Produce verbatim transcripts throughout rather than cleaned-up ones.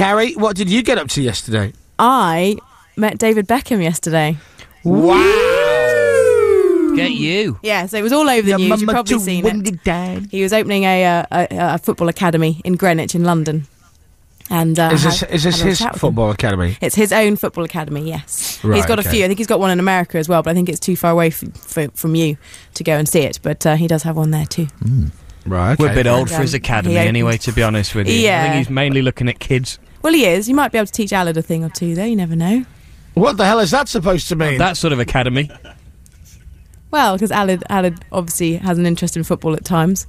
Carrie, what did you get up to yesterday? I met David Beckham yesterday. Wow! Get you. Yeah, so it was all over the Your news. You've mama probably too seen windy, it. Dad. He was opening a, uh, a, a football academy in Greenwich in London. And uh, Is this, had, is this had a his chat with football him. academy? It's his own football academy, yes. Right, he's got okay. a few. I think he's got one in America as well, but I think it's too far away f- f- from you to go and see it. But uh, he does have one there too. Mm. Right, okay. We're a bit old And, for his um, academy he opened- anyway, to be honest with you. Yeah. I think he's mainly looking at kids. Well, he is. You might be able to teach Alad a thing or two, though. You never know. What the hell is that supposed to mean? That sort of academy. Well, because Alad, Alad obviously has an interest in football at times.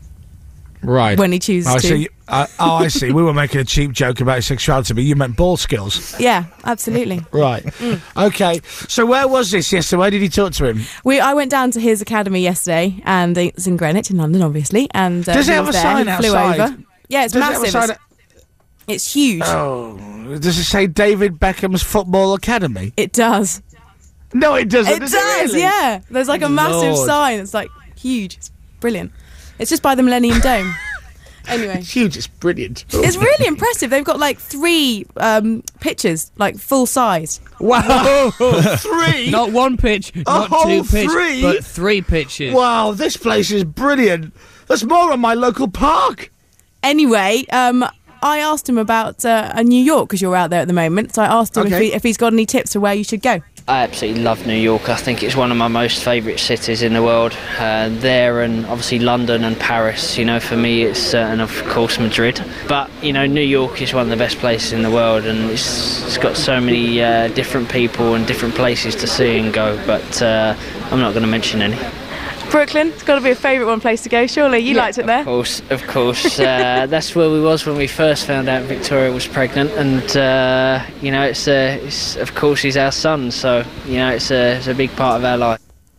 Right. When he chooses I to. see. Uh, oh, I see. We were making a cheap joke about his sexuality, but you meant ball skills. Yeah, absolutely. Right. Okay. So where was this yesterday? Where did you talk to him? We I went down to his academy yesterday, and it's in Greenwich, in London, obviously. And uh, Does it he have was a there. sign He flew outside? over. Yeah, it's Does it have a massive. sign It's, it's huge. Oh, does it say David Beckham's Football Academy? It does. No, it doesn't. It does does. It really? Yeah. There's like a Good massive Lord. sign. It's like huge. It's brilliant. It's just by the Millennium Dome. Anyway. It's huge. It's brilliant. It's really impressive. They've got like three um, pitches, like full size. Wow. Three. Not one pitch, not whole two pitches, three? but three pitches. Wow, this place is brilliant. That's more on my local park. Anyway, um, I asked him about uh, New York, because you're out there at the moment. So I asked him if, Okay. he, if he's got any tips for where you should go. I absolutely love New York. I think it's one of my most favourite cities in the world. Uh, there and obviously London and Paris. You know, for me it's uh, and of course Madrid. But you know, New York is one of the best places in the world, and it's, it's got so many uh, different people and different places to see and go. But uh, I'm not going to mention any. Brooklyn, it's got to be a favourite one place to go, surely. You liked it there? Of course, of course. uh, that's where we was when we first found out Victoria was pregnant, and uh, you know, it's, uh, it's of course he's our son, so you know, it's a it's a big part of our life.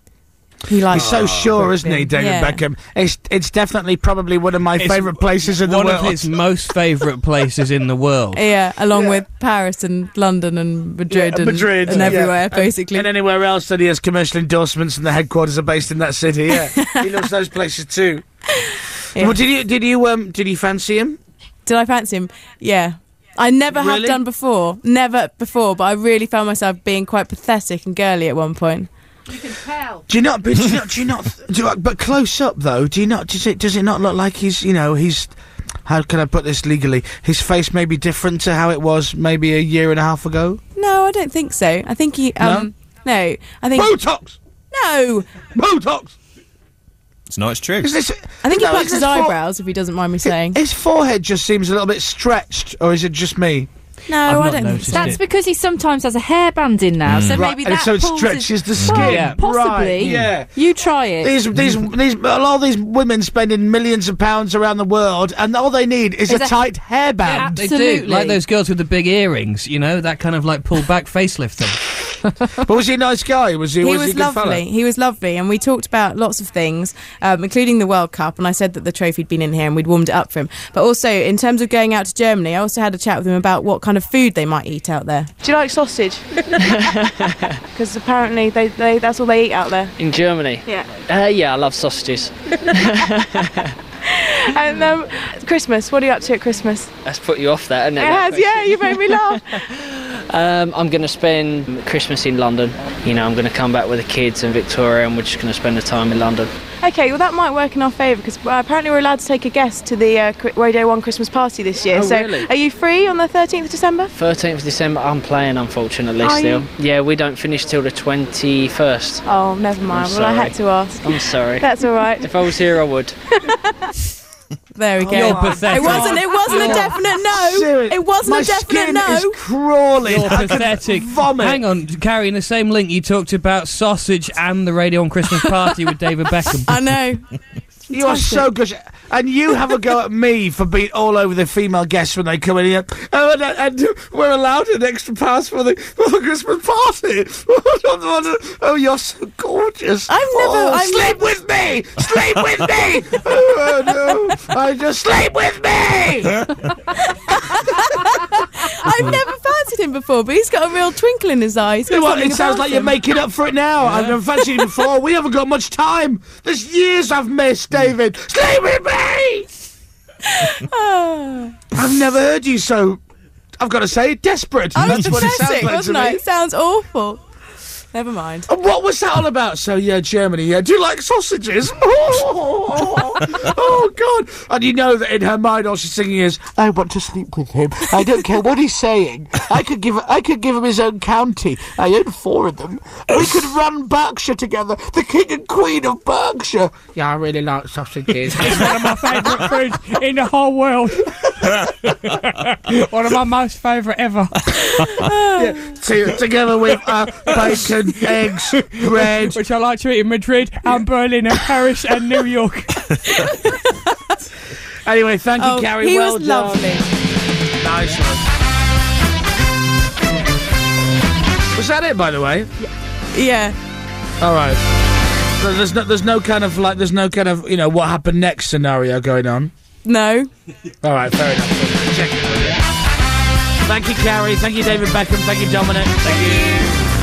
He likes He's so sure, isn't he, David Yeah. Beckham? It's it's definitely probably one of my It's favourite places in the One world. of his most favourite places in the world. Yeah, along Yeah. with Paris and London and Madrid, Yeah, and, Madrid and yeah. everywhere, And- basically. And anywhere else that he has commercial endorsements and the headquarters are based in that city. Yeah, he loves those places too. Yeah. Well, did you did you um did you fancy him? Did I fancy him? Yeah. I never have Really? done before. Never before, but I really found myself being quite pathetic and girly at one point. Do you not? But do you not? Do you not? Do you, but close up though, do you not? Does it does it not look like he's you know he's? How can I put this legally? His face may be different to how it was maybe a year and a half ago. No, I don't think so. I think he... Um, no? I think... Botox. No! Botox. It's not, it's true. Is this? I think no, he is plucks his this for- eyebrows, if he doesn't mind me saying. His forehead just seems a little bit stretched, or is it just me? No, I've I not don't think noticed so. That's it. because he sometimes has a hairband in now, so Right, maybe and that so it pulls stretches his... the skin. Well, Yeah. possibly. Right, yeah. You try it. These, these, these, a lot of these women spending millions of pounds around the world, and all they need is, Is a, a- tight hairband. They do, Absolutely. like those girls with the big earrings, you know, that kind of like pulled back facelift thing. But was he a nice guy? Was he? He was, was he a good fella? lovely. He was lovely, and we talked about lots of things, um, including the World Cup. And I said that the trophy'd been in here, and we'd warmed it up for him. But also, in terms of going out to Germany, I also had a chat with him about what kind of food they might eat out there. Do you like sausage? Because apparently, they, they that's all they eat out there. In Germany? Yeah. Uh, yeah, I love sausages. And um, Christmas. What are you up to at Christmas? That's put you off that, hasn't it? It that has. Yeah, you made me laugh. Um, I'm going to spend Christmas in London. You know, I'm going to come back with the kids and Victoria, and we're just going to spend the time in London. Okay, well that might work in our favour because uh, apparently we're allowed to take a guest to the uh, Cri- Radio One Christmas party this year. Oh, so, really? are you free on the thirteenth of December? thirteenth of December, I'm playing, unfortunately, Are still. you? Yeah, we don't finish till the twenty-first. Oh, never mind. I'm Well, I had sorry. to ask. I'm sorry. That's all right. If I was here, I would. There we go. You're pathetic. It wasn't. It wasn't a definite no. Serious. It wasn't My a definite skin no. is crawling. You're I could pathetic. Vomit. Hang on, carrying the same link, you talked about sausage and the Radio on Christmas party with David Beckham. I know. You are so good. And you have a go at me for being all over the female guests when they come in here. Oh, and, and we're allowed an extra pass for the, for the Christmas party. Oh, you're so gorgeous. I've never- Oh, I've sleep never- with me. Sleep with me. Oh, no. I just sleep with me. I've never fancied him before, but he's got a real twinkle in his eyes. You know what, it sounds like you're making up for it now. I've never fancied you before. We haven't got much time. There's years I've missed, David. Sleep with me. Ah. I've never heard you so I've got to say, desperate. I was That's what it sounds pathetic, like to wasn't me. I? It sounds awful. Never mind. And what was that all about? So, yeah, Germany, yeah. Do you like sausages? Oh, oh, God. And you know that in her mind all she's singing is, I want to sleep with him. I don't care what he's saying. I could give I could give him his own county. I own four of them. We could run Berkshire together. The king and queen of Berkshire. Yeah, I really like sausages. It's one of my favourite foods in the whole world. One of my most favourite ever. Yeah, to, together with uh, bacon, eggs, bread. Which I like to eat in Madrid and Berlin and Paris and New York. Anyway, thank you, Oh, Carrie. he well was done. lovely. Nice one. Was that it, by the way? Yeah. All right. So there's no, there's no kind of like, there's no kind of, you know, what happened next scenario going on. No. All right, fair enough. Check it. Thank you, Carrie. Thank you, David Beckham. Thank you, Dominic. Thank you.